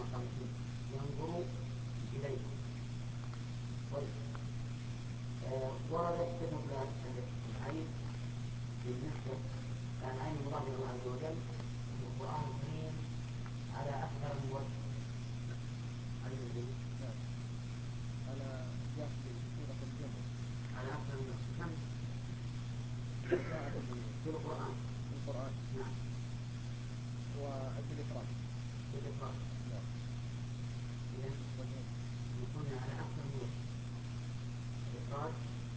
ينظر إليه. وردت صفة العين بالنسبة كان عين الله عز وجل في القرآن الكريم على أكثر من وجه. على سورة الجمع على أكثر من وجه. كم؟ في القرآن. نعم. وفي الإفراد. نعم. إذن يكون على أكثر من وجه. الإفراد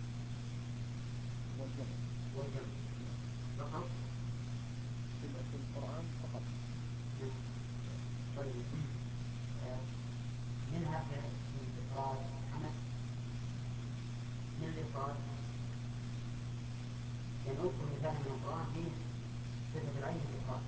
والجمع فقط في القرآن فقط. طيب منها في الإفراد حمد من الإفراد ينذكر مثال من القرآن فيه صفة العين في الإفراد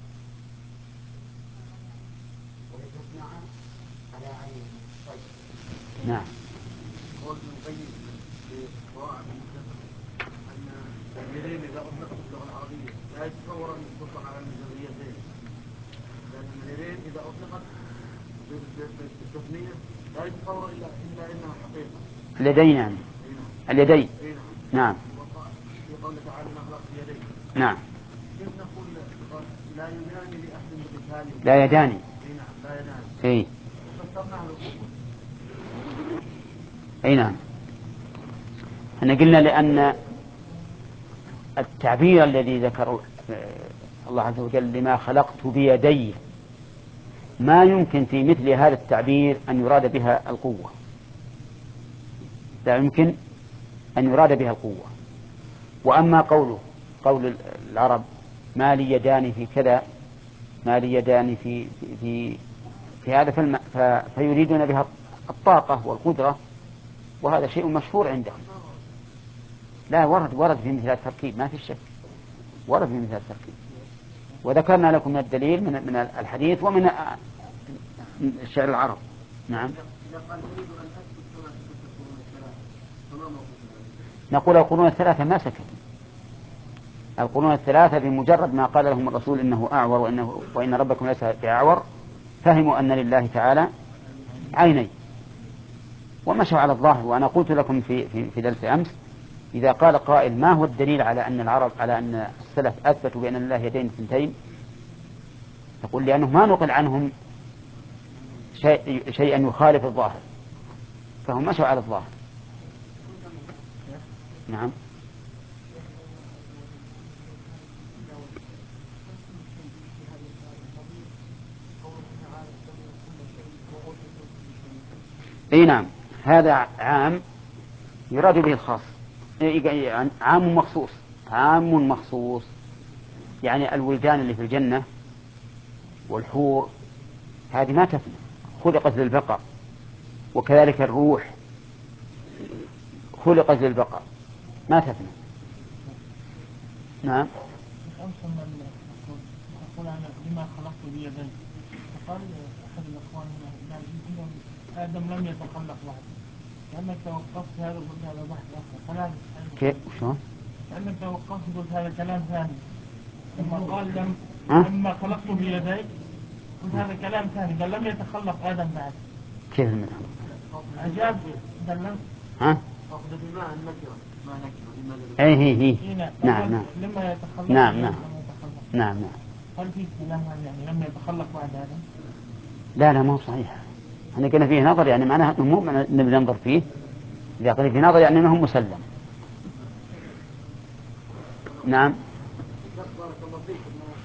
ولتصنع على عين. طيب نعم. قول نبين لقواعد المجرد أن اليدين إذا أطلقت باللغة العربية لا يتصور أن تطلق على المجريتين، لأن اليدين إذا أطلقت بالتثنية لا يتصور إلا إنها حقيقة. اليدين يعني اليدين. نعم. في قوله تعالى ما خلقت بيديه. نعم. كيف نقول لا يداني لأحد بقتاله؟ لا يداني. نعم لا يداني. إيه. فسرناها بالقوة. أي نعم. احنا قلنا لأن التعبير الذي ذكر الله عز وجل لما خلقت بيدي ما يمكن في مثل هذا التعبير أن يراد بها القوة، لا يمكن أن يراد بها القوة. وأما قول العرب ما لي يدان في كذا، ما لي يدان في هذا فيريدون بها الطاقة والقدرة، وهذا شيء مشهور عندهم. لا ورد في مثل التركيب ما في شك، ورد في مثل التركيب، وذكرنا لكم من الدليل من الحديث ومن الشعر العرب. نعم. نقول القرون الثلاثة ما سكت. القرون الثلاثة بمجرد ما قال لهم الرسول إنه أعور وإن ربكم ليس بأعور فهموا أن لله تعالى عيني ومشوا على الظاهر. وأنا قلت لكم في درس أمس إذا قال قائل ما هو الدليل على أن العرب على أن السلف أثبتوا بأن لله يدين اثنتين، تقول لأنه ما نقل عنهم شيئا يخالف الظاهر فهم مشوا على الظاهر. نعم. اي نعم، هذا عام يراد به الخاص، عام مخصوص. عام مخصوص يعني الولدان اللي في الجنة والحور هذه ما تفنى، خلقت للبقاء، وكذلك الروح خلقت للبقاء ما تفنى. نعم. يقول أنا لما خلقت بيدي، فقال أحد الأخوان إن آدم لم يتخلق بعد، لأنك توقفت هذا وقلت هذا بحث آخر كلام. كيف شو؟ لأنك توقفت قلت هذا كلام ثاني، لما قال لما خلقت بيدي قلت هذا كلام ثاني، قال لم يتخلق آدم بعد. كيف أجاب قال لم. ها؟ أخذ بماء النكرة ما نكرة. أي نعم نعم. لما يتخلق. نعم نعم. نعم. هل في كلام يعني لم يتخلق بعد آدم؟ لا ما هو صحيح. احنا قلنا فيه نظر يعني معناها مو نبي ننظر فيه، إذا قلنا فيه نظر يعني أنه مسلم. نعم. بارك الله فيك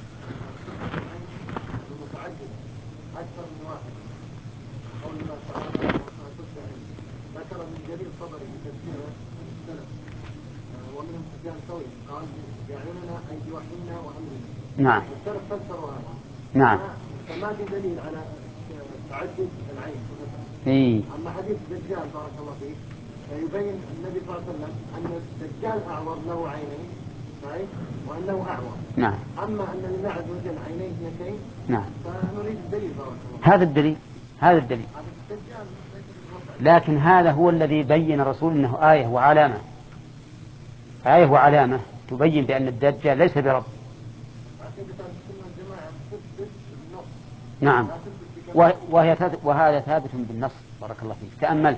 المتعدد أكثر من واحد قول الله تعالى ذكر من جرير الطبري بتفسيره السلف ومنهم سفيان الثوري قال بأعيننا أي بوحينا وأمرنا. نعم. السلف فسروا هذا. نعم. فما في دليل على تعدد العين. إيه. أما حديث الدجال بارك الله فيك يبين النبي صلى الله عليه وسلم أن الدجال أعور له عينين وأنه أعور. نعم. أما أن لله عز وجل عينين اثنتين. نعم. فنريد الدليل بارك الله. هذا الدليل. لكن هذا هو الذي بين الرسول أنه آية وعلامة تبين بأن الدجال ليس برب. نعم. وهذا ثابت بالنص. بارك الله فيك. تأمل.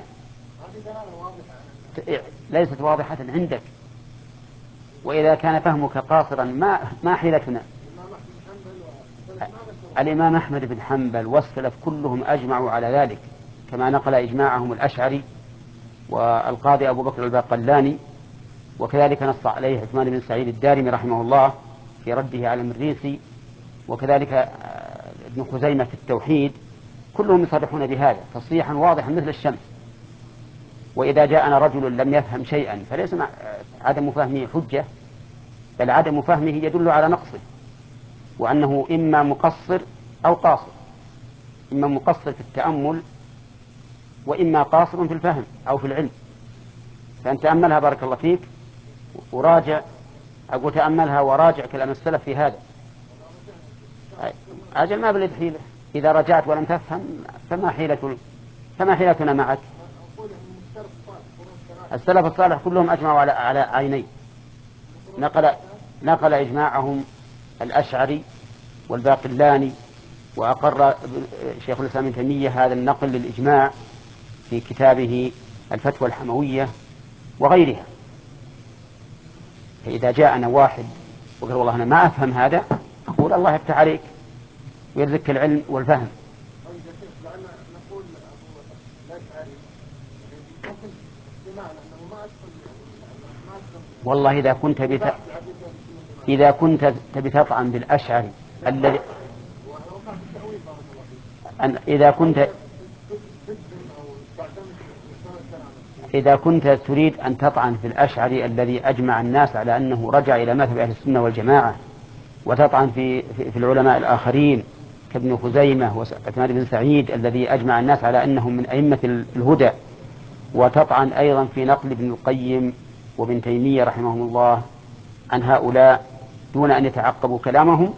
ليست واضحة عندك، وإذا كان فهمك قاصرا ما حيلتنا. الإمام أحمد بن حنبل والسلف كلهم أجمعوا على ذلك، كما نقل إجماعهم الأشعري والقاضي أبو بكر الباقلاني، وكذلك نص عليه عثمان بن سعيد الدارمي رحمه الله في رده على المريسي، وكذلك ابن خزيمة في التوحيد. كلهم يصرحون بهذا تصريحا واضحا مثل الشمس. وإذا جاءنا رجل لم يفهم شيئا فليس عدم فهمه حجة، بل عدم فهمه يدل على نقصه، وأنه إما مقصر أو قاصر، إما مقصر في التأمل وإما قاصر في الفهم أو في العلم. فأن تأملها بارك الله فيك وراجع، أقول تأملها وراجع كلام السلف في هذا. أجل ما بلد حيلة، إذا رجعت ولم تفهم فما حيلتنا معك. السلف الصالح كلهم أجمعوا على عينين. نقل إجماعهم الأشعري والباقلاني، وأقر شيخ الإسلام ابن تيمية هذا النقل للإجماع في كتابه الفتوى الحموية وغيرها. فإذا جاءنا واحد وقال والله أنا ما أفهم هذا، أقول الله يفتح عليك ويرزقك العلم والفهم. والله إذا كنت تبي تطعن بالأشعري الذي إذا كنت تريد أن تطعن في الأشعري الذي أجمع الناس على أنه رجع إلى مذهب أهل السنة والجماعة، وتطعن في العلماء الآخرين كابن خزيمة وعثمان بن سعيد الذي أجمع الناس على أنهم من أئمة الهدى، وتطعن أيضا في نقل ابن القيم وابن تيمية رحمهم الله عن هؤلاء دون أن يتعقبوا كلامهم،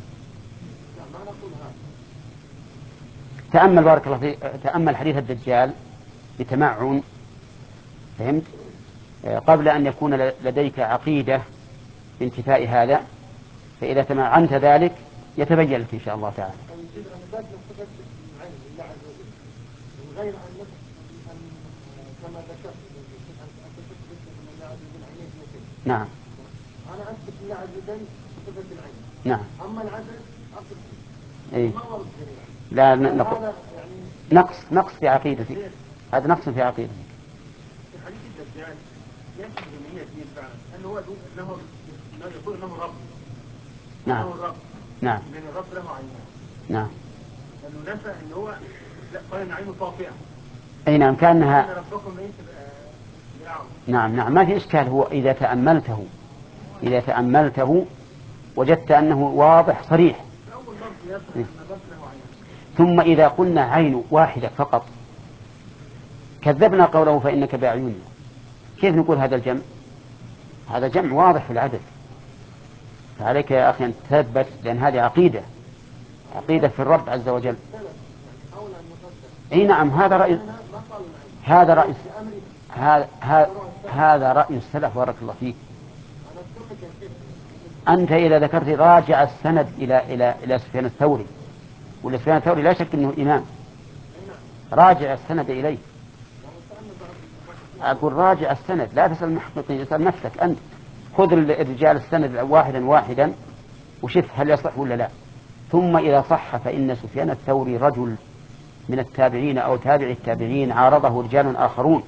تأمل بارك الله فيك، تأمل حديث الدجال بتمعن، فهمت؟ قبل أن يكون لديك عقيدة بانتفاء هذا، فإذا تمعنت ذلك يتبين لك إن شاء الله تعالى. غير أن كما ذكرت أن تثبت أن الله عز وجل عينيه اثنتين. نعم. أنا أثبت الله عز وجل صفة العين. نعم. أما العدل أصل فيه. ما ورد لا يعني نقص في عقيدتك. هذا نقص في عقيدتك. في حديث الدجال يكفي بنية دين فعلا أنه هو يقول أنه رب. نعم. أنه الرب. نعم. لأن الرب له عينان. نعم. لأنه نفى أنه هو قال أن عينه طافئة. أي نعم كأنها. نعم ما في إشكال. هو إذا تأملته وجدت أنه واضح صريح. ثم إذا قلنا عين واحدة فقط كذبنا قوله فإنك بأعيننا. كيف نقول هذا الجمع؟ هذا جمع واضح في العدد. فعليك يا أخي أن تثبت، لأن هذه عقيدة في الرب عز وجل. اي نعم هذا رأي السلف بارك الله فيك. أنت إذا ذكرت راجع السند إلى سفيان الثوري، والسفيان الثوري لا شك أنه إمام، راجع السند إليه. أقول راجع السند، لا تسأل المحققين، اسأل نفسك أنت. خذ الرجال السند واحدا وشف هل يصح ولا لا. ثم إذا صح فإن سفيان الثوري رجل من التابعين أو تابع التابعين عارضه رجال آخرون،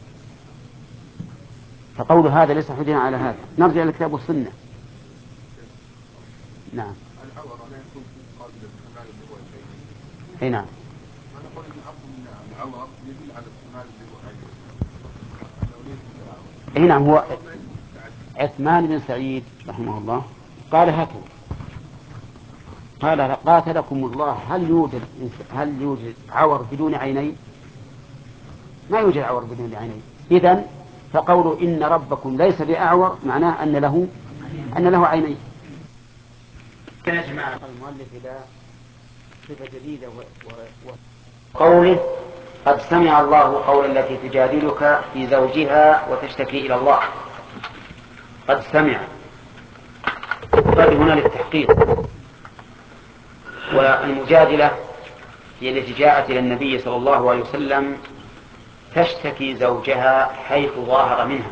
فقول هذا ليس حجة على هذا. نرجع إلى الكتاب والسنة. نعم. اي نعم. اي نعم. هو عثمان بن سعيد رحمه الله قال هكذا، قال قاتلكم الله هل يوجد عور بدون عينين؟ ما يوجد عور بدون عينين. إذن فقول إن ربكم ليس بأعور معناه أن له عينين. يجمع المؤلف إلى صفة جديدة قوله قد سمع الله قول التي تجادلك في زوجها وتشتكي إلى الله. قد سمع، قد هنا للتحقيق. والمجادلة هي التي جاءت إلى النبي صلى الله عليه وسلم تشتكي زوجها حيث ظاهر منها،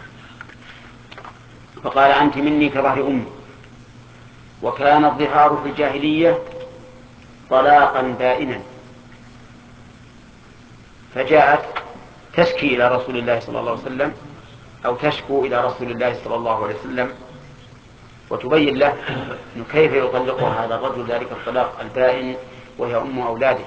فقال أنت مني كظهر أمي. وكان الظهار في الجاهلية طلاقا بائنا، فجاءت تشكي إلى رسول الله صلى الله عليه وسلم أو تشكو إلى رسول الله صلى الله عليه وسلم وتبين له أنه كيف يطلقها هذا الرجل ذلك الطلاق البائن وهي أم أولاده.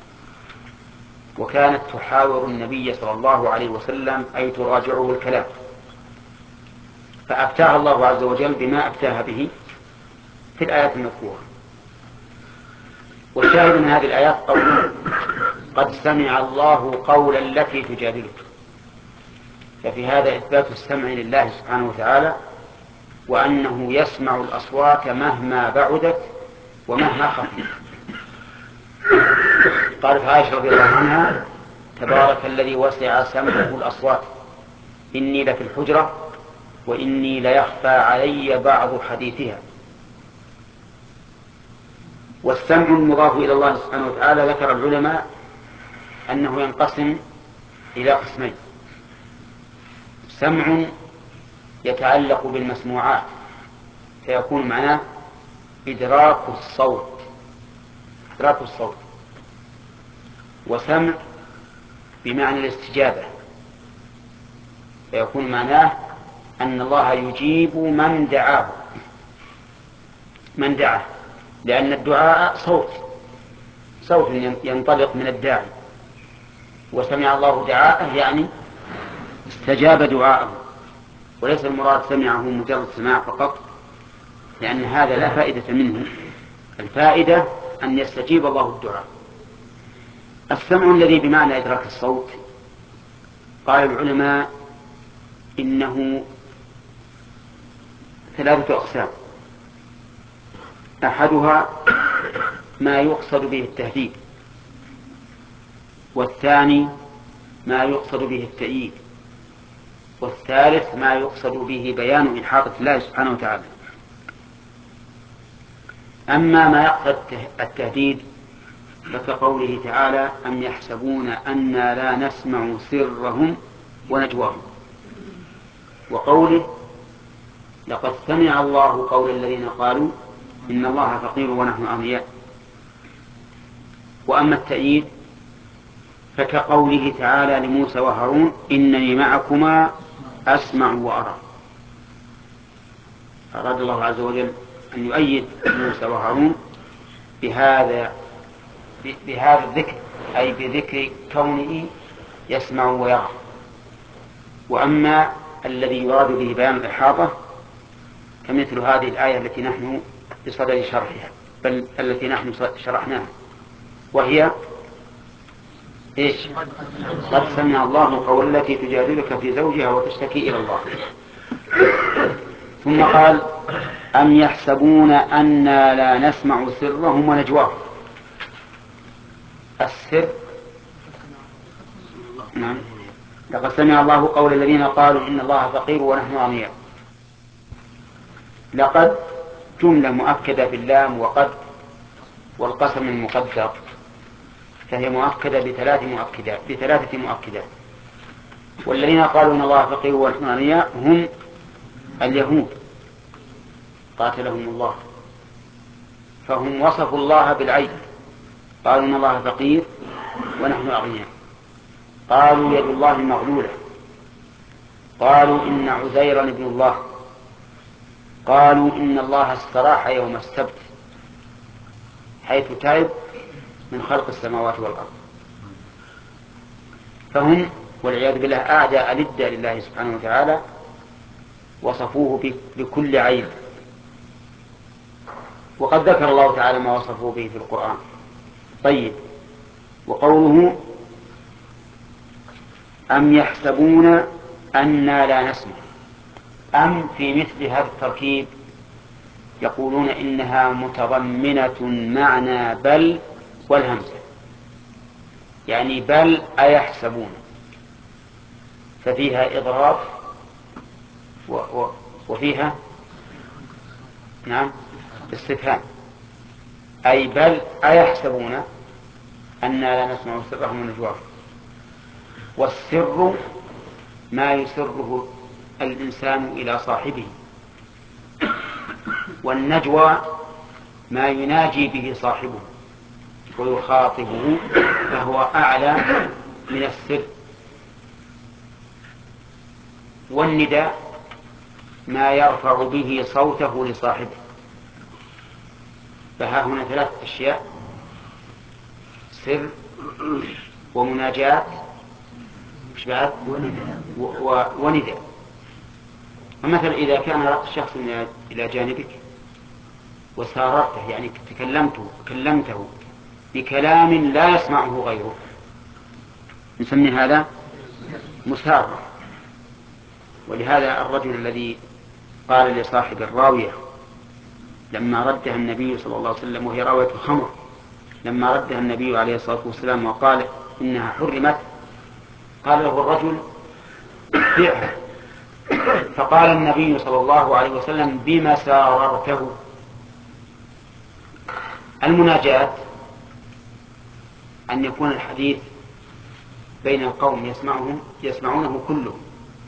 وكانت تحاور النبي صلى الله عليه وسلم أي تراجعه الكلام، فأفتاها الله عز وجل بما أفتاها به في الآيات المذكورة. والشاهد من هذه الآيات قوله قد سمع الله قول التي تجادلك، ففي هذا إثبات السمع لله سبحانه وتعالى، وأنه يسمع الأصوات مهما بعدت ومهما خفت. قالت عائشة رضي الله عنها تبارك الذي وسع سمعه الأصوات، إني لفي الحجرة وإني ليخفى علي بعض حديثها. والسمع المضاف إلى الله سبحانه وتعالى ذكر العلماء أنه ينقسم إلى قسمين: سمع يتعلق بالمسموعات فيكون معناه إدراك الصوت، وسمع بمعنى الاستجابة فيكون معناه أن الله يجيب من دعاه، لأن الدعاء صوت ينطلق من الداعي، وسمع الله دعاءه يعني استجاب دعاءه، وليس المراد سمعه مجرد سماع فقط، لأن هذا لا فائدة منه. الفائدة أن يستجيب الله الدعاء. السمع الذي بمعنى إدراك الصوت قال العلماء إنه 3 أقسام: أحدها ما يقصد به التهديد، والثاني ما يقصد به التأييد، والثالث ما يقصد به بيان إحاطة الله سبحانه وتعالى. أما ما يقصد التهديد فكقوله تعالى أم يحسبون أنا لا نسمع سرهم ونجواهم، وقوله لقد سمع الله قول الذين قالوا إن الله فقير ونحن أغنياء. وأما التأييد فكقوله تعالى لموسى وهارون إنني معكما أسمع وأرى. أراد الله عز وجل أن يؤيد موسى وهارون بهذا الذكر، أي بذكر كونه يسمع ويرى. وأما الذي يراد به بيان الإحاطة فمثل هذه الآية التي نحن بصدد شرحها، بل التي نحن شرحناها، وهي إيش؟ قد سمع الله قول التي تجادلك في زوجها وتشتكي إلى الله. ثم قال أم يحسبون أنا لا نسمع سرهم ونجواهم. السر نعم، لقد سمع الله قول الذين قالوا إن الله فقير ونحن أغنياء. لقد جملة مؤكدة باللام وقد والقسم المقدر، فهي مؤكدة بثلاثة مؤكدات. والذين قالوا إن الله فقير ونحن أغنياء هم اليهود قاتلهم الله، فهم وصفوا الله بالعيب، قالوا إن الله فقير ونحن أغنياء، قالوا يد الله مغلولة، قالوا إن عزيرا ابن الله، قالوا إن الله استراح يوم السبت، حيث تعب من خلق السماوات والأرض. فهم والعياذ بالله أعداء للدى لله سبحانه وتعالى، وصفوه بكل عيب. وقد ذكر الله تعالى ما وصفوه به في القرآن. طيب، وقوله أم يحسبون أنا لا نسمع، أم في مثل هذا التركيب يقولون إنها متضمنة معنى بل والهمزة، يعني بل أيحسبون، ففيها إضراب وفيها نعم استفهام، أي بل أيحسبون أنا لا نسمع سرهم ونجواهم. والسر ما يسره الإنسان إلى صاحبه، والنجوى ما يناجي به صاحبه ويخاطبه، فهو أعلى من السر. والنداء ما يرفع به صوته لصاحبه. فها هنا 3 أشياء: سر ومناجاة ونداء. فمثلا إذا كان شخص إلى جانبك وساررته، يعني كلمته بكلام لا يسمعه غيره، نسمي هذا مسارة. ولهذا الرجل الذي قال لصاحب الراوية لما ردها النبي صلى الله عليه وسلم، وهي راوية الخمر، لما ردها النبي عليه الصلاة والسلام وقال إنها حرمت، قال له الرجل: بيعها. فقال النبي صلى الله عليه وسلم: بما ساررته؟ المناجاة أن يكون الحديث بين القوم يسمعونه كلهم.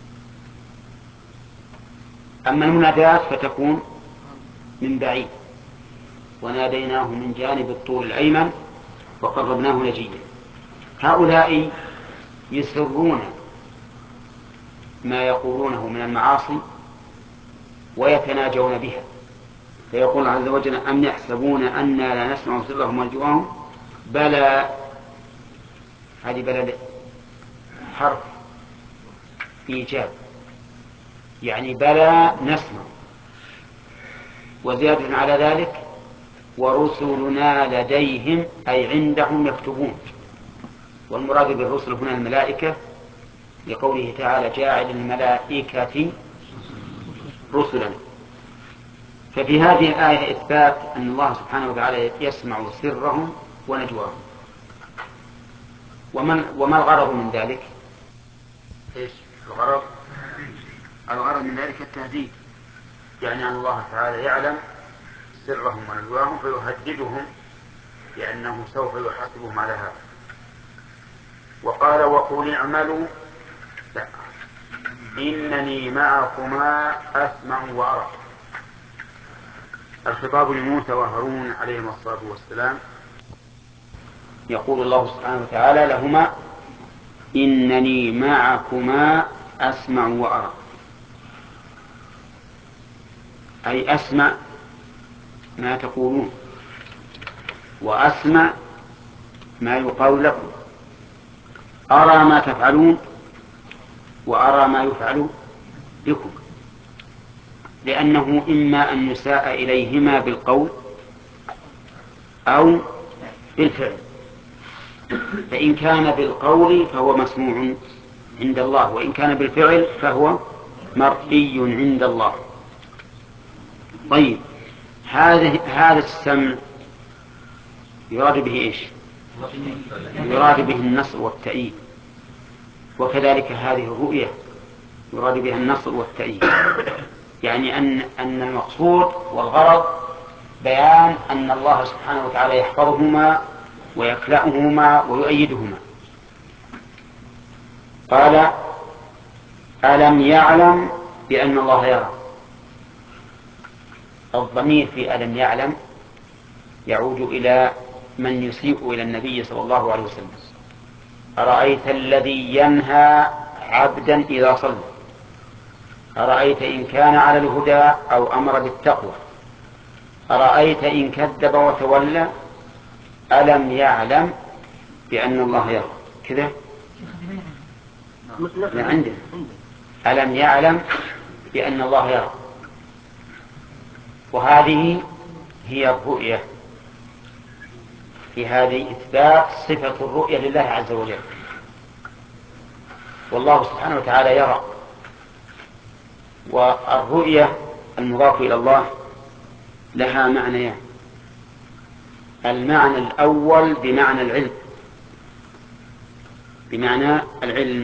أما المناداة فتكون من بعيد: وناديناه من جانب الطور الأيمن وقربناه نجيا. هؤلاء يسرون ما يقولونه من المعاصي ويتناجون بها، فيقول عز وجل: أم يحسبون أنا لا نسمع سرهم ونجواهم بلى. هذه بلى حرف إيجاب، يعني بلى نسمع. وزيادة على ذلك: ورسلنا لديهم، أي عندهم يكتبون. والمراد بالرسل هنا الملائكة، لقوله تعالى: جاعل الملائكة رسلا. ففي هذه الآية إثبات أن الله سبحانه وتعالى يسمع سرهم ونجواهم. وما الغرض من ذلك؟ إيش الغرض من ذلك؟ التهديد، يعني أن الله تعالى يعلم سرهم ونجواهم فيهددهم لأنه سوف يحاسبهم على هذا. وقال: وقل اعملوا إنني معكما أسمع وأرى. الخطاب لموسى وهارون عليهما الصلاة والسلام. يقول الله سبحانه وتعالى لهما: إنني معكما أسمع وأرى، أي أسمع ما تقولون وأسمع ما يقال لكم، أرى ما تفعلون وأرى ما يفعل بكم، لأنه إما أن يساء إليهما بالقول أو بالفعل. فإن كان بالقول فهو مسموع عند الله، وإن كان بالفعل فهو مرئي عند الله. طيب، هذا السمع يراد به إيش؟ يراد به النصر والتأييد. وكذلك هذه الرؤية يراد بها النصر والتأييد، يعني أن المقصود والغرض بيان أن الله سبحانه وتعالى يحفظهما ويكلأهما ويؤيدهما. قال: ألم يعلم بأن الله يرى. الضمير في ألم يعلم يعود إلى من يسيء إلى النبي صلى الله عليه وسلم: أرأيت الذي ينهى عبدا إذا صلى، أرأيت إن كان على الهدى أو أمر بالتقوى، أرأيت إن كذب وتولى، ألم يعلم بأن الله يرى. كذا عندنا ألم يعلم بأن الله يرى. وهذه هي الرؤية، في هذه إثبات صفة الرؤية لله عز وجل. والله سبحانه وتعالى يرى. والرؤية المضاف إلى الله لها معنيان: المعنى الأول بمعنى العلم،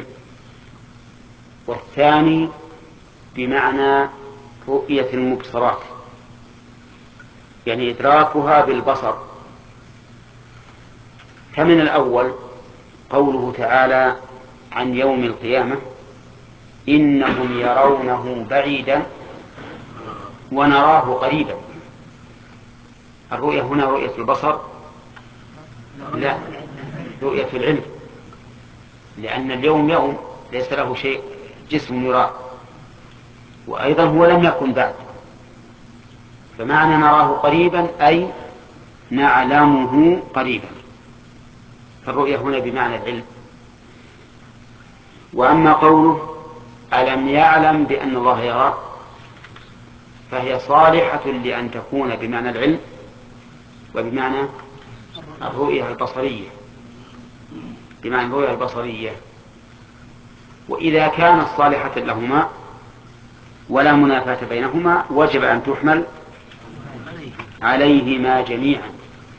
والثاني بمعنى رؤية المبصرات، يعني إدراكها بالبصر. فمن الأول قوله تعالى عن يوم القيامة إنهم يرونه بعيدا ونراه قريبا. الرؤية هنا رؤية البصر؟ لا، رؤية العلم، لأن اليوم يوم ليس له شيء جسم يراه، وأيضا هو لم يكن بعد، فمعنى نراه قريبا أي نعلمه قريبا، فالرؤية هنا بمعنى العلم. وأما قوله ألم يعلم بأن الله يراه فهي صالحة لأن تكون بمعنى العلم وبمعنى الرؤية البصرية، بمعنى الرؤية البصرية. وإذا كانت صالحة لهما ولا منافاة بينهما وجب أن تحمل عليهما جميعا،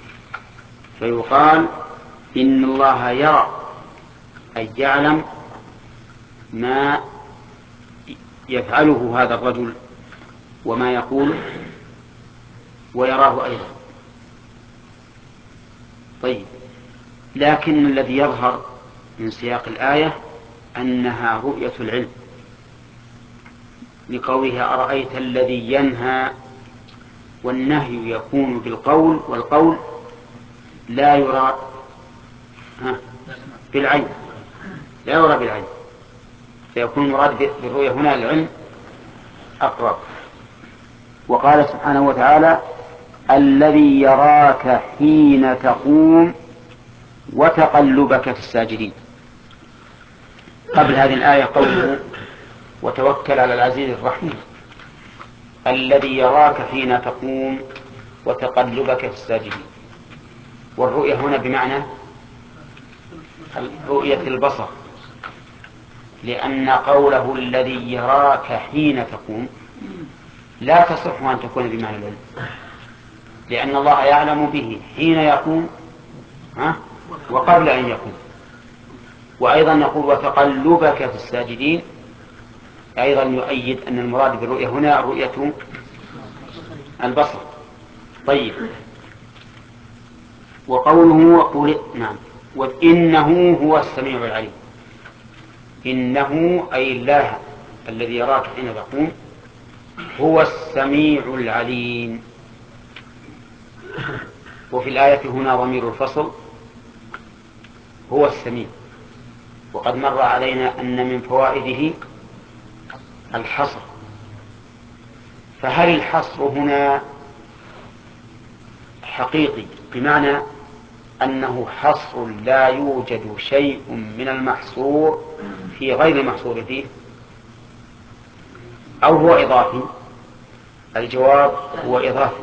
فيقال إن الله يرى أي يعلم ما يفعله هذا الرجل وما يقوله ويراه أيضا. طيب، لكن الذي يظهر من سياق الآية أنها رؤية العلم، لقولها أرأيت الذي ينهى، والنهي يكون بالقول، والقول لا يرى بالعين، لا يرى بالعين، فيكون المراد بالرؤية هنا العلم أقرب. وقال سبحانه وتعالى الذي يراك حين تقوم وتقلبك في الساجدين. قبل هذه الآية قوله وتوكل على العزيز الرحيم، الذي يراك حين تقوم وتقلبك في الساجدين. والرؤية هنا بمعنى رؤية البصر، لأن قوله الذي يراك حين تقوم لا تصح أن تكون بمعنى العلم، لأن الله يعلم به حين يقوم وقبل أن يقوم. وأيضا يقول وتقلبك في الساجدين، أيضا يؤيد أن المراد بالرؤية هنا رؤية البصر. طيب، وقوله وقول نعم وإنه هو السميع العليم، إنه أي الله الذي يراك حين تقوم هو السميع العليم. وفي الآية هنا ضمير الفصل هو السميع، وقد مر علينا أن من فوائده الحصر، فهل الحصر هنا حقيقي بمعنى أنه حصر لا يوجد شيء من المحصور في غير المحصور فيه، أو هو إضافي؟ الجواب هو إضافي،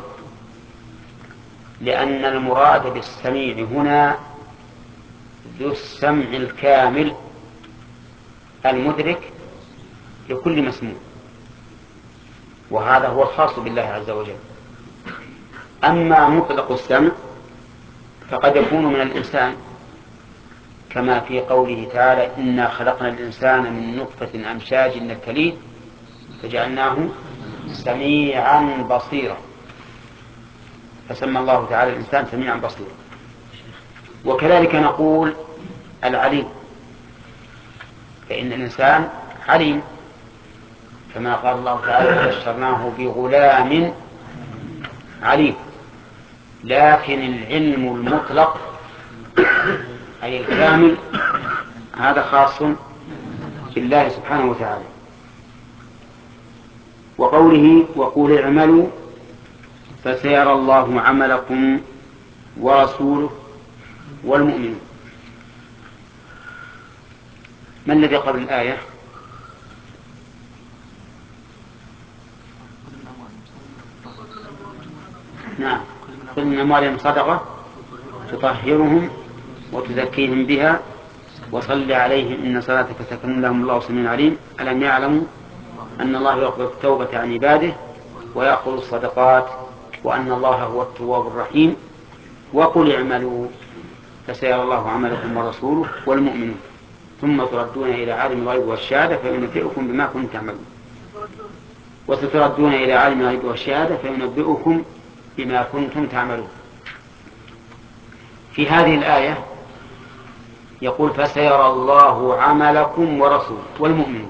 لأن المراد بالسميع هنا ذو السمع الكامل المدرك لكل مسموع، وهذا هو الخاص بالله عز وجل. أما مطلق السمع فقد يكون من الإنسان، كما في قوله تعالى إنا خلقنا الإنسان من نطفة أمشاج نبتليه فجعلناه سميعا بصيرا، فسمى الله تعالى الإنسان سميعا بصيرا. وكذلك نقول العليم، فإن الإنسان عليم، كما قال الله تعالى بشرناه بغلام عليم. لكن العلم المطلق أي الكامل هذا خاص بالله سبحانه وتعالى. وقوله وقول اعملوا فسيرى الله عملكم ورسوله والمؤمنون. ما الذي قبل الآية؟ نعم، خذ من أموالهم صدقة تطهرهم وتزكيهم بها وصل عليهم إن صلاتك سكن لهم الله سميع عليم. ألم يعلموا أن الله يقبل التوبة عن عباده ويأخذ الصدقات وأن الله هو التواب الرحيم. وقل اعملوا فسيرى الله عملكم ورسوله والمؤمنون ثم تردون إلى عالم الغيب والشهادة فينبئكم بما كنتم تعملون. وستردون إلى عالم الغيب والشهادة فينبئكم بما كنتم تعملون. في هذه الآية يقول فسيرى الله عملكم ورسوله والمؤمنون.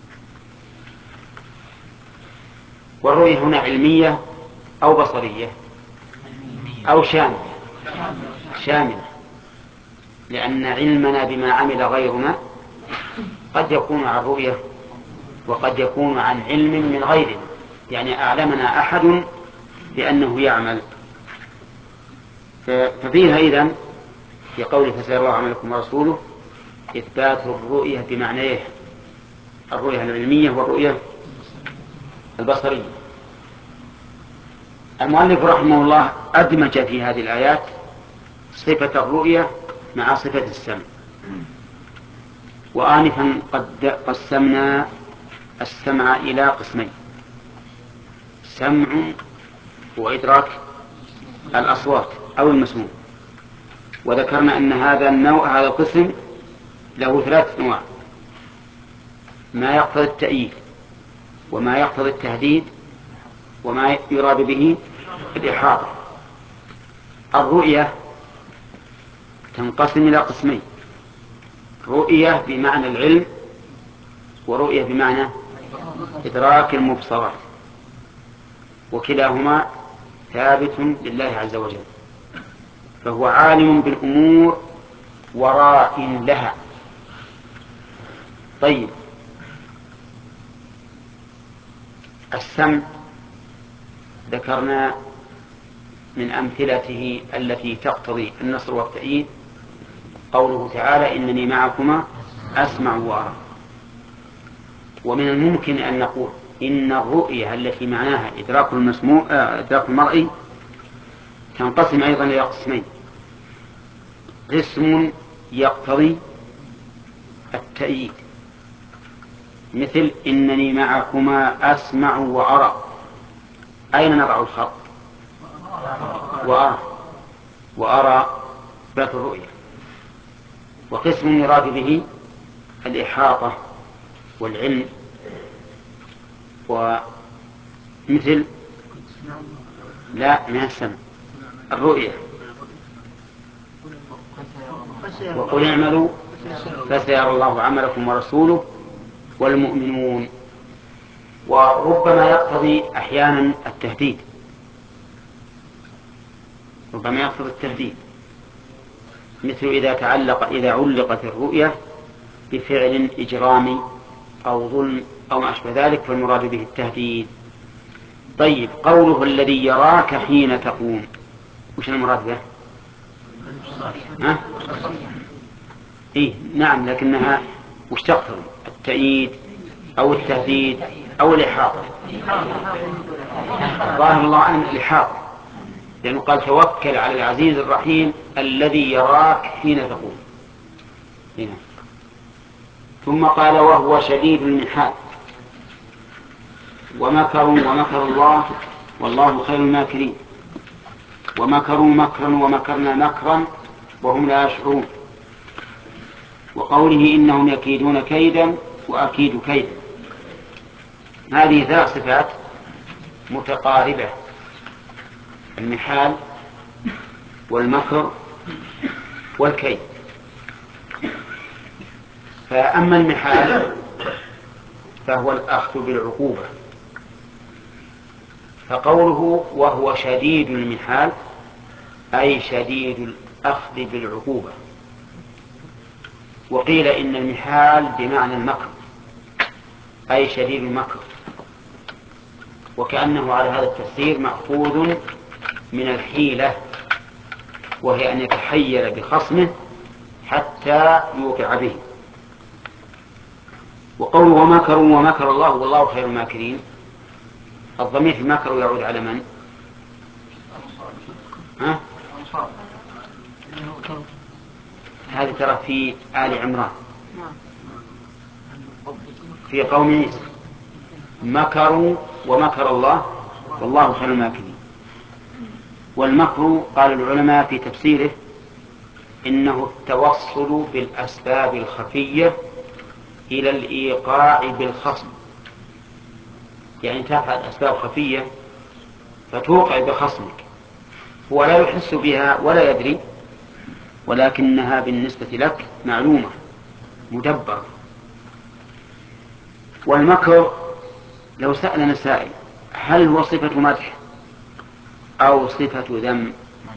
والرؤية هنا علمية أو بصرية أو شاملة، لأن علمنا بما عمل غيرنا قد يكون عن رؤية وقد يكون عن علم من غيرنا، يعني أعلمنا أحد بأنه يعمل. ففيها إذن في قوله فسيرى الله عملكم ورسوله إثبات الرؤية بمعنيه، الرؤية العلمية والرؤية البصرية. المؤلف رحمه الله أدمج في هذه الآيات صفة الرؤية مع صفة السمع. وآنفا قد قسمنا السمع إلى قسمين: سمع وإدراك الأصوات أو المسموع، وذكرنا أن هذا القسم له 3 أنواع: ما يقتضي التأييد، وما يقتضي التهديد، وما يراد به الإحاطة. الرؤية تنقسم إلى قسمين: رؤية بمعنى العلم، ورؤية بمعنى إدراك المبصرات، وكلاهما ثابت لله عز وجل، فهو عالم بالأمور وراء لها. طيب، السمع ذكرنا من أمثلته التي تقتضي النصر والتأييد قوله تعالى إنني معكما أسمع وأرى. ومن الممكن أن نقول إن الرؤية التي معناها إدراك المرئي تنقسم أيضا إلى قسمين: قسم يقتضي التأييد، مثل إنني معكما أسمع وأرى، أين نضع الخط؟ وأرى ذات الرؤية. وقسم يراد به الإحاطة والعلم، ومثل لا من السمع الرؤية وقل اعملوا فسيرى الله عملكم ورسوله والمؤمنون. وربما يقتضي أحيانا التهديد، مثل إذا علقت الرؤية بفعل إجرامي أو ظلم أو ما أشبه ذلك فالمراد به التهديد. طيب، قوله الذي يراك حين تقوم، وش المراد به؟ نعم، لكنها وش تقتضي؟ التأييد أو التهديد أو الإحاطة؟ ظاهر الله أن الإحاطة، لأنه قال توكل على العزيز الرحيم الذي يراك حين تقوم هنا. ثم قال وهو شديد المحال. ومكروا ومكر الله والله خير الماكرين. ومكروا مكرا ومكرنا مكرا وهم لا يشعرون. وقوله إنهم يكيدون كيدا وأكيد كيدا. هذه 3 صفات متقاربة: المحال والمكر والكيد. فأما المحال فهو الأخذ بالعقوبة، فقوله وهو شديد المحال أي شديد الأخذ بالعقوبة. وقيل إن المحال بمعنى المكر أي شديد المكر، وكأنه على هذا التفسير مأخوذ من الحيلة، وهي أن يتحيل بخصمه حتى يوقع به. وقوله ومكروا ومكر الله والله خير الماكرين، الضمير في مكروا يعود على من؟ هذه ترى في آل عمران في قوم عيسى مكروا ومكر الله والله خير الماكرين. والمكر قال العلماء في تفسيره إنه التوصل بالأسباب الخفية إلى الإيقاع بالخصم، يعني تفعل أسباب خفية فتوقع بخصمك، هو لا يحس بها ولا يدري، ولكنها بالنسبة لك معلومة مدبرة. والمكر لو سألنا سائل هل هو صفة مدح أو صفة ذم؟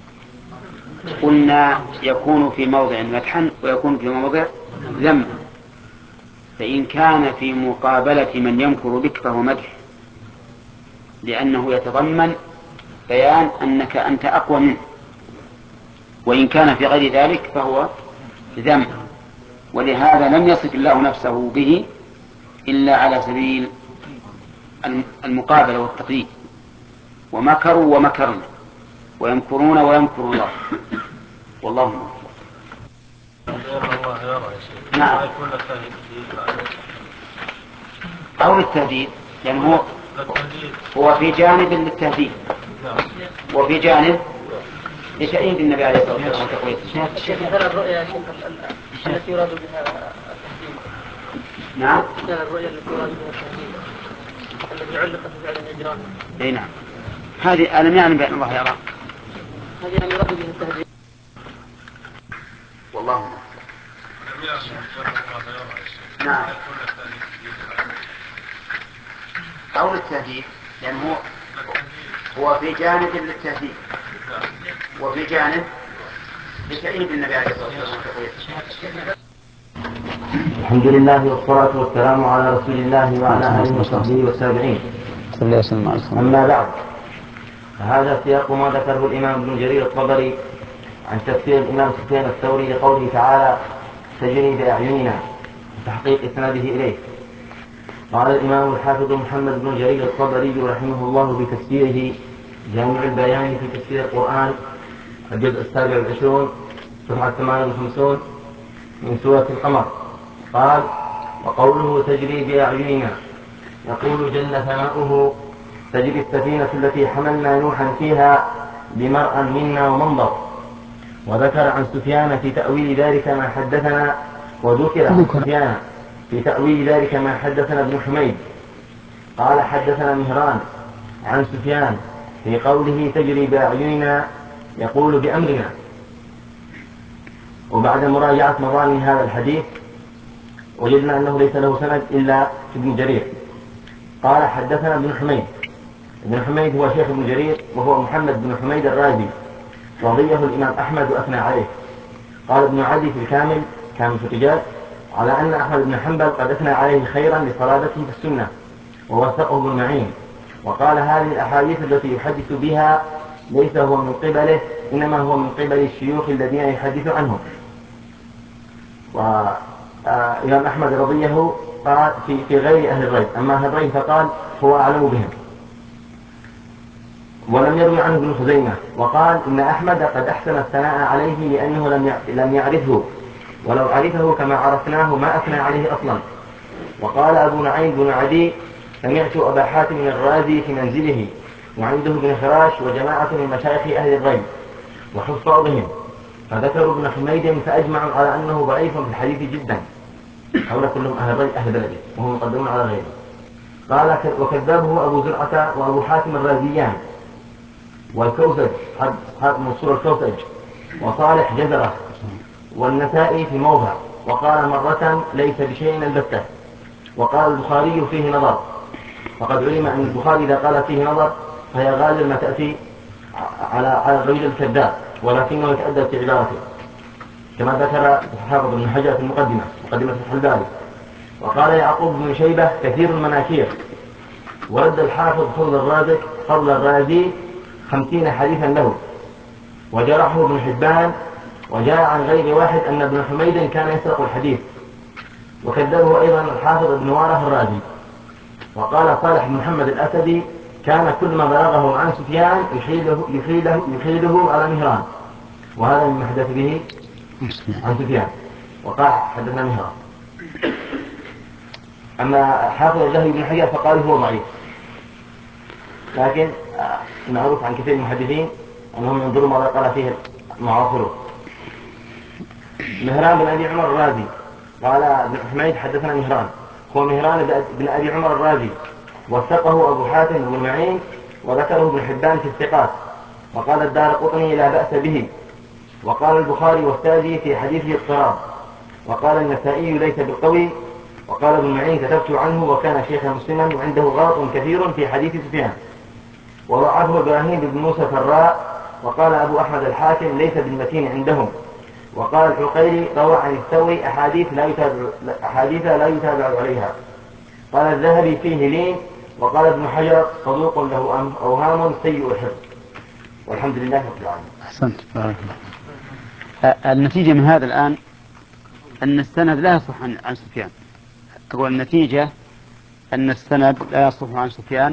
قلنا يكون في موضع مدحا ويكون في موضع ذم. فإن كان في مقابلة من يمكر بك فهو مدح، لأنه يتضمن بيان أنك أنت أقوى منه. وإن كان في غير ذلك فهو ذم، ولهذا لم يصف الله نفسه به إلا على سبيل المقابلة والتقييد. ومكروا ومكرنا ويمكرون ويمكر الله والله موفق. نعم. أو للتهديد، يعني هو في جانب للتهديد وفي جانب لتأييد النبي عليه الصلاة والسلام وتقويته. الشيخ مثل الرؤيا التي يراد بها التهديد. نعم. مثل الرؤيا التي يراد بها التهديد التي علقت بفعل الهجران. اي نعم. هذه ألم يعلم بأن الله يراك. هذه يعني يراد بها التهديد. والله نعم. أو للتهديد، يعني هو في جانب للتهديد وفي جانب لتأييد النبي عليه الصلاة والسلام. الحمد لله والصلاة والسلام على رسول الله وعلى آله وصحبه والتابعين. أما بعد، هذا سياق ما ذكره الإمام ابن جرير الطبري عن تفسير الإمام سفيان الثوري لقوله تعالى تجري بأعيننا، تحقيق إسناده إليه. قال الإمام الحافظ محمد بن جرير الطبري رحمه الله بتفسيره جامع البيان في تفسير القرآن الجزء 27 صفحة 58 من سورة القمر، قال وقوله تجري بأعيننا يقول جل ثناؤه تجري السفينة التي حملنا نوحا فيها بمرأ منا ومنظر. وذكر عن سفيان في تأويل ذلك ما حدثنا وذكر عن سفيان في تأويل ذلك ما حدثنا ابن حميد قال حدثنا مهران عن سفيان في قوله تجري بأعيننا يقول بأمرنا. وبعد مراجعة مظان هذا الحديث وجدنا أنه ليس له سند إلا ابن جرير. قال حدثنا ابن حميد. ابن حميد هو شيخ ابن جرير وهو محمد بن حميد الرازي، رضيه الإمام أحمد وأثنى عليه. قال ابن عدي في الكامل كامل في الرجال على أن أحمد بن حنبل قد أثنى عليه خيرا لصلابته في السنة ووثقه ابن معين، وقال هذه الأحاديث التي يحدث بها ليس هو من قبله إنما هو من قبل الشيوخ الذين يحدث عنهم. وإمام أحمد رضيه قال في غير أهل الري، أما أهل الري فقال هو أعلم بهم. ولم يروي عنه ابن خزيمة وقال إن أحمد قد أحسن الثناء عليه لأنه لم يعرفه، ولو عرفه كما عرفناه ما أثنى عليه أصلا. وقال أبو نعيم بن عدي سمعت أبا حاتم الرازي في منزله وعنده ابن خراش وجماعة من مشايخ أهل الري وحفاظهم، فذكروا ابن حميد فأجمعوا على أنه ضعيف في الحديث جدا. هؤلاء كلهم أهل الري أهل بلده وهم مقدمون على غيره. قال وكذبه أبو زرعة وأبو حاتم الرازيان والكوسج منصور الكوسج وصالح جزرة والنسائي في موضع، وقال مرة ليس بشيء البتة. وقال البخاري فيه نظر، وقد علم أن البخاري إذا قال فيه نظر فهي غالبا ما تأتي على الرجل الكذاب، ولكنه يتأدب في عبارته كما ذكر الحافظ بن حجر في مقدمة فتح الباري. وقال يعقوب بن شيبة كثير المناكير. ورد الحافظ فضل الرازي 50 حديثا له، وجرحه ابن حبان. وجاء عن غير واحد أن ابن حميد كان يسرق الحديث، وكذبه أيضا الحافظ ابن واره الرازي. وقال صالح بن محمد الأسدي كان كل ما بلغه عن سفيان يحيله على مهران، وهذا مما حدث به عن سفيان. وقال حدثنا مهران. أما حافظ الذهبي بن حجر فقال هو ضعيف، لكن معروف عن كثير من المحدثين أنهم ينظروا ماذا قال فيه معاصره. مهران بن أبي عمر الرازي قال ابن حميد حدثنا مهران، هو مهران بن أبي عمر الرازي، وثقه أبو حاتم بن معين وذكره ابن حبان في الثقات. وقال الدارقطني لا بأس به، وقال البخاري والتاجي في حديثه اضطراب. وقال النسائي ليس بالقوي. وقال ابن معين كتبت عنه وكان شيخا مسلما وعنده غلط كثير في حديث سفيان. وضعفه إبراهيم بن موسى فراء. وقال أبو أحمد الحاكم ليس بالمتين عندهم. وقال العقيلي روى عن الثوري أحاديث لا يتابع عليها. قال الذهبي فيه لين. وقال ابن حجر صدوق له أوهام سيء الحفظ. والحمد لله رب العالمين. أحسنت. بارك الله. النتيجة من هذا الآن أن السند لا يصح عن سفيان. أقول النتيجة أن السند لا يصح عن سفيان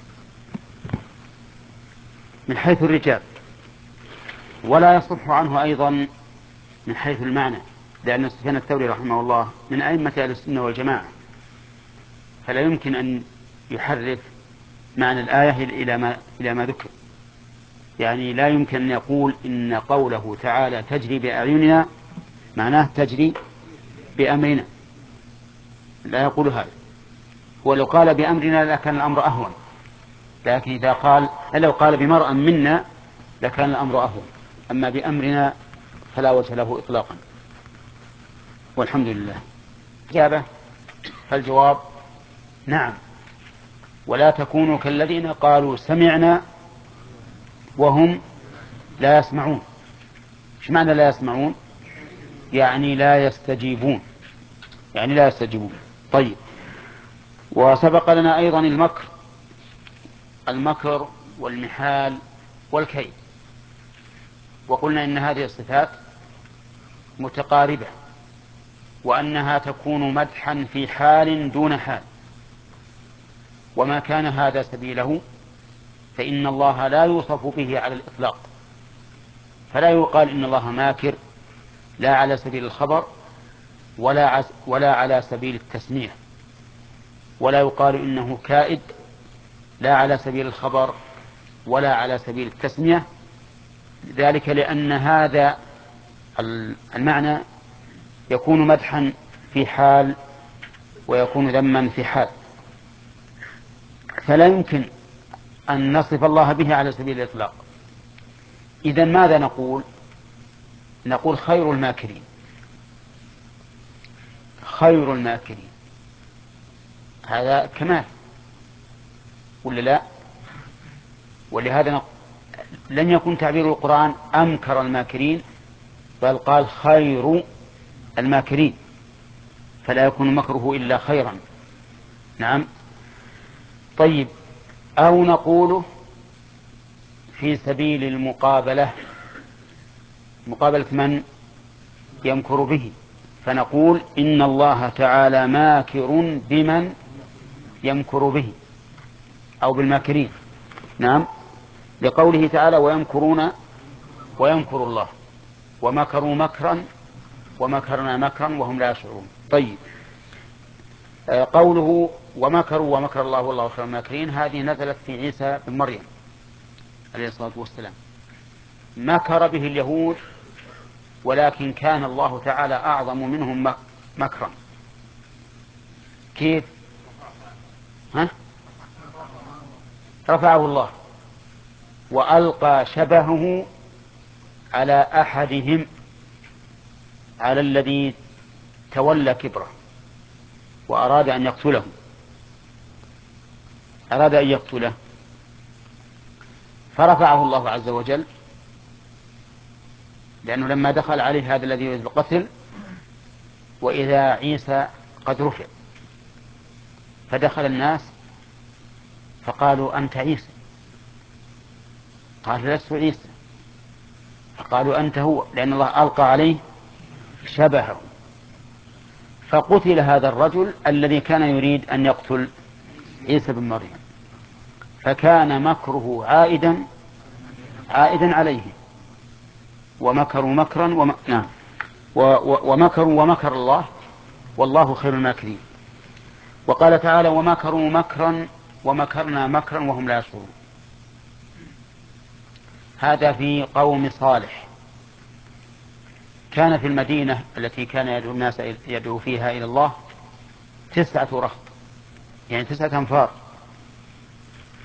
من حيث الرجال، ولا يصح عنه أيضا من حيث المعنى، لأن سفيان الثوري رحمه الله من أئمة أهل السنة والجماعة، فلا يمكن أن يحرف معنى الآية إلى ما ذكر. يعني لا يمكن أن يقول إن قوله تعالى تجري بأعيننا معناه تجري بأمرنا، لا يقول هذا. ولو قال بأمرنا لكان الأمر أهون، لكن إذا قال لو قال بمرأ منا لكان الأمر أهون، أما بأمرنا فلا وجه له إطلاقا. والحمد لله. إجابة، فالجواب نعم، ولا تكونوا كالذين قالوا سمعنا وهم لا يسمعون. ايش معنى لا يسمعون؟ يعني لا يستجيبون، يعني لا يستجيبون. طيب، وسبق لنا أيضا المكر والمحال والكيد، وقلنا إن هذه الصفات متقاربة، وأنها تكون مدحا في حال دون حال، وما كان هذا سبيله فإن الله لا يوصف به على الإطلاق، فلا يقال إن الله ماكر لا على سبيل الخبر ولا على سبيل التسمية، ولا يقال إنه كائد لا على سبيل الخبر ولا على سبيل التسمية، ذلك لأن هذا المعنى يكون مدحا في حال ويكون ذما في حال، فلا يمكن أن نصف الله به على سبيل الإطلاق. إذن ماذا نقول؟ نقول خير الماكرين، خير الماكرين، هذا كمال ولا لا؟ ولهذا لم يكن تعبير القرآن أمكر الماكرين، بل قال خير الماكرين، فلا يكون مكره إلا خيرا. نعم. طيب، أو نقول في سبيل المقابلة، مقابلة من يمكر به، فنقول إن الله تعالى ماكر بمن يمكر به أو بالماكرين. نعم، لقوله تعالى ويمكرون ويمكر الله ومكروا مكرا ومكرنا مكرا وهم لا يشعرون. طيب، قوله ومكروا ومكر الله والله خير الماكرين، هذه نزلت في عيسى بن مريم عليه الصلاة والسلام، مكر به اليهود، ولكن كان الله تعالى أعظم منهم مكرا. كيف؟ رفعه الله وألقى شبهه على أحدهم، على الذي تولى كبره وأراد أن يقتله، أراد أن يقتله، فرفعه الله عز وجل، لأنه لما دخل عليه هذا الذي يريد القتل وإذا عيسى قد رفع، فدخل الناس فقالوا أنت عيسى، قال لست عيسى، فقالوا أنت هو، لأن الله ألقى عليه شبهه، فقتل هذا الرجل الذي كان يريد أن يقتل عيسى بن مريم، فكان مكره عائدا عليه، ومكروا مكرا نعم، ومكروا ومكر الله والله خير الماكرين. وقال تعالى ومكروا مكرا ومكرنا مكرا وهم لا يشعرون. هذا في قوم صالح، كان في المدينة التي كان يدعو الناس يدعو فيها إلى الله 9 رهط، يعني 9 أنفار،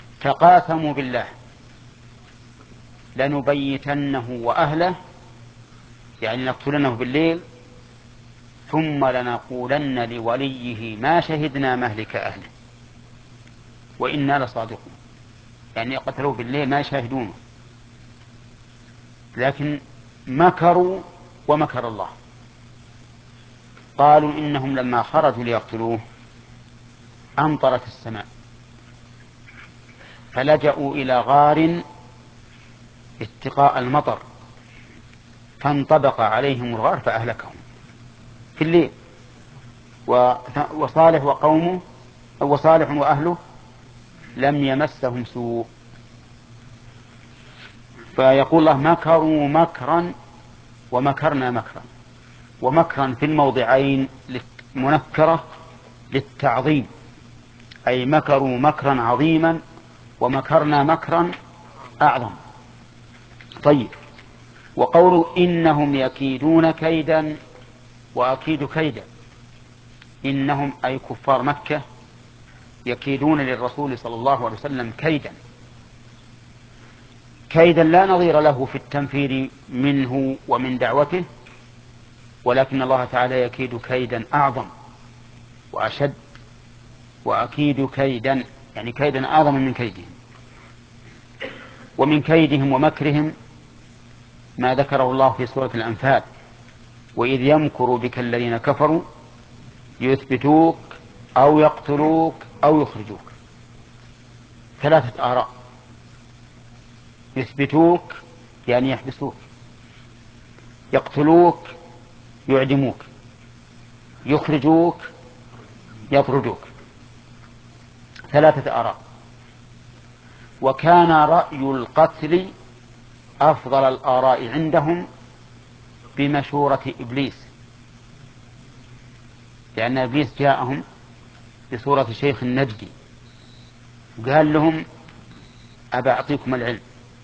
تقاسموا بالله لنبيتنه وأهله يعني نقتلنه بالليل ثم لنقولن لوليه ما شهدنا مهلك أهله وإنا لصادقون. يعني قتلوه بالليل ما يشاهدونه، لكن مكروا ومكر الله. قالوا إنهم لما خرجوا ليقتلوه أمطرت السماء فلجأوا إلى غار اتقاء المطر فانطبق عليهم الغار فأهلكهم في الليل. وصالح وقومه أو صالح وأهله لم يمسهم سوء. فيقول الله مكروا مكرا ومكرنا مكرا، ومكرا في الموضعين منكرة للتعظيم، أي مكروا مكرا عظيما ومكرنا مكرا أعظم. طيب، وقولوا إنهم يكيدون كيدا وأكيد كيدا، إنهم أي كفار مكة يكيدون للرسول صلى الله عليه وسلم كيدا، كيدا لا نظير له في التنفير منه ومن دعوته، ولكن الله تعالى يكيد كيدا أعظم وأشد. وأكيد كيدا يعني كيدا أعظم من كيدهم. ومن كيدهم ومكرهم ما ذكره الله في سورة الأنفال: وإذ يمكر بك الذين كفروا يثبتوك أو يقتلوك أو يخرجوك. 3 آراء: يثبتوك يعني يحبسوك، يقتلوك يعدموك، يخرجوك يطردوك. 3 آراء. وكان رأي القتل أفضل الآراء عندهم بمشورة إبليس، لأن إبليس جاءهم بصورة شيخ نجدي وقال لهم أبا أعطيكم العلم،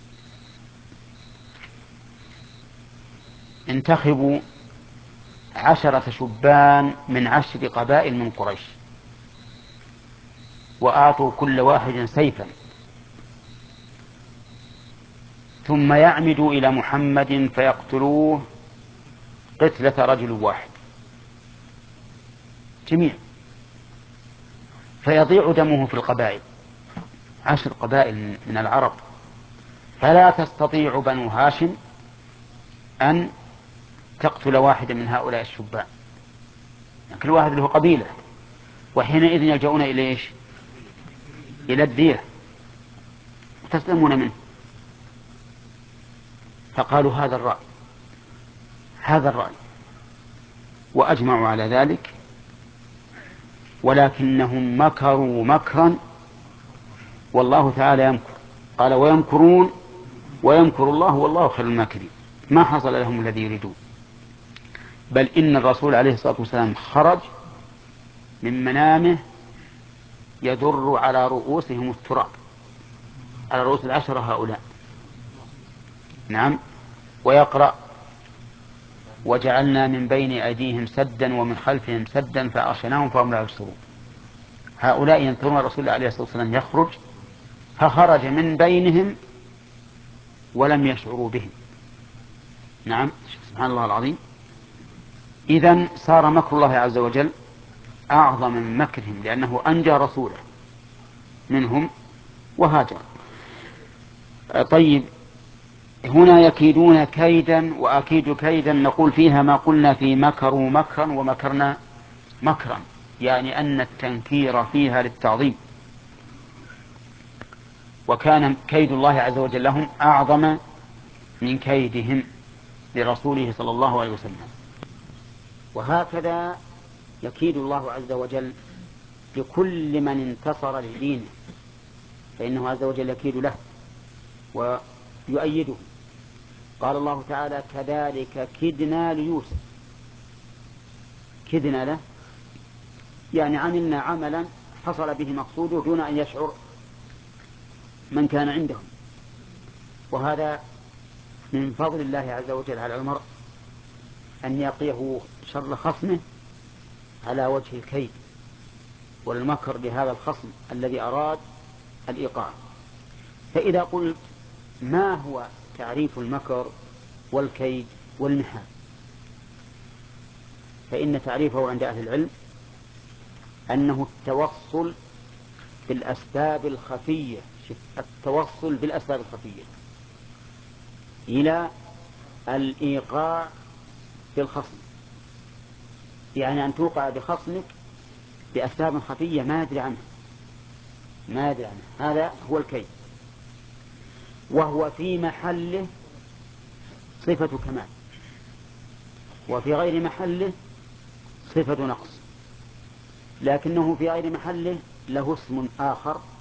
انتخبوا 10 شبان من 10 قبائل من قريش وأعطوا كل واحد سيفا، ثم يعمدوا إلى محمد فيقتلوه قتلة رجل واحد جميع، فيضيع دمه في القبائل. 10 قبائل من العرب، فلا تستطيع بنو هاشم أن تقتل واحدا من هؤلاء الشبان، يعني كل واحد له قبيلة، وحينئذ يلجؤون إلى إيش؟ إلى الدية وتسلمون منه. فقالوا هذا الرأي وأجمعوا على ذلك، ولكنهم مكروا مكرا والله تعالى يمكر. قال ويمكرون ويمكر الله والله خير الماكرين. ما حصل لهم الذي يريدون، بل إن الرسول عليه الصلاة والسلام خرج من منامه يدر على رؤوسهم التراب، على رؤوس 10 هؤلاء، نعم، ويقرأ وجعلنا من بين أيديهم سدا ومن خلفهم سدا فأغشيناهم فهم لا يبصرون. هؤلاء ينظرون الرسول عليه الصلاة والسلام يخرج، فخرج من بينهم ولم يشعروا بهم. نعم، سبحان الله العظيم. إذن صار مكر الله عز وجل أعظم من مكرهم، لأنه أنجى رسوله منهم وهاجر. طيب، هنا يكيدون كيدا وأكيد كيدا، نقول فيها ما قلنا في مكروا مكرا ومكرنا مكرا، يعني أن التنكير فيها للتعظيم، وكان كيد الله عز وجل لهم أعظم من كيدهم لرسوله صلى الله عليه وسلم. وهكذا يكيد الله عز وجل لكل من انتصر لدينه، فإنه عز وجل يكيد له ويؤيده. قال الله تعالى كذلك كدنا ليوسف. كدنا له يعني عملنا عملا حصل به مقصوده دون أن يشعر من كان عندهم. وهذا من فضل الله عز وجل على المرء أن يقيه شر خصمه على وجه الكيد والمكر لهذا الخصم الذي أراد الإيقاع. فإذا قلت ما هو تعريف المكر والكيد والمحال، فإن تعريفه عند أهل العلم أنه التوصل بالأسباب الخفية، التوصل بالأسباب الخفية إلى الإيقاع بالخصم، يعني أن توقع بخصمك بأسباب خفية ما يدري عنها، هذا هو الكيد، وهو في محله صفة كمال، وفي غير محله صفة نقص، لكنه في غير محله له اسم آخر